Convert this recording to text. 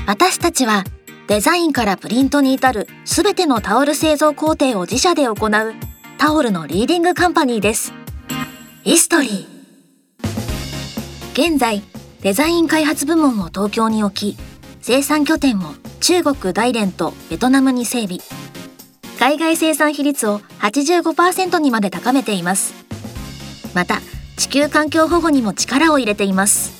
私たちはデザインからプリントに至るすべてのタオル製造工程を自社で行うタオルのリーディングカンパニーです。イストリー。現在デザイン開発部門を東京に置き、生産拠点を中国大連とベトナムに整備。海外生産比率を 85% にまで高めています。また地球環境保護にも力を入れています。